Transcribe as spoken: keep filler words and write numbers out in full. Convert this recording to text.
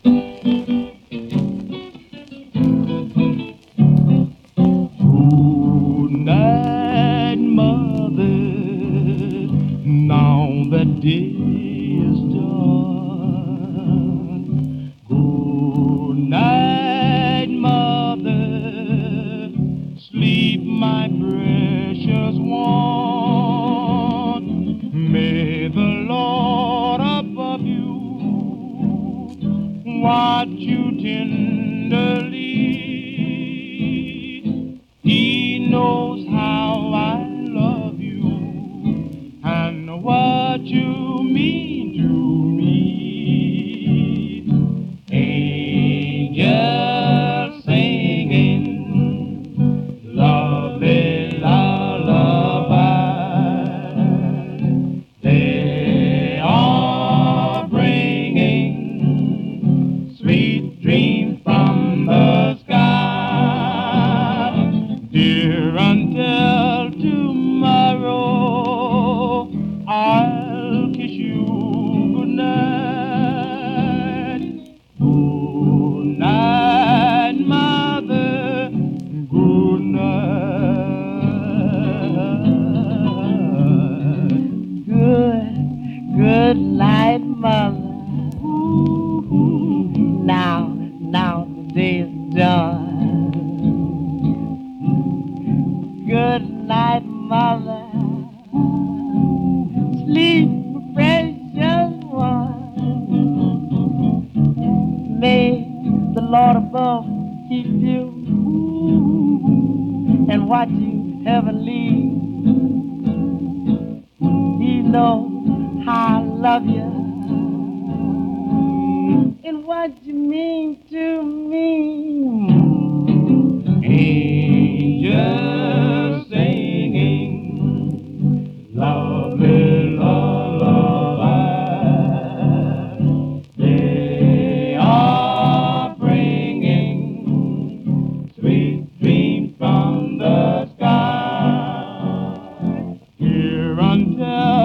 Good night, mother. Now that day is done. Good night, mother. Sleep, my precious one. May the Lord above you watch you tenderly. He knows how I love you and what you mean to me. Angels singing lovely lullaby. They are bringing sweet dreams from the sky. Dear, until tomorrow, I'll kiss you good night. Good night, mother. Good night. Good, good night, mother. Now, now the day is done. Good night, mother. Sleep, precious one. May the Lord above keep you and watch you heavenly. He knows how I love you and what you mean to me. Angels singing lovely lullaby. They are bringing sweet dreams from the sky. Here until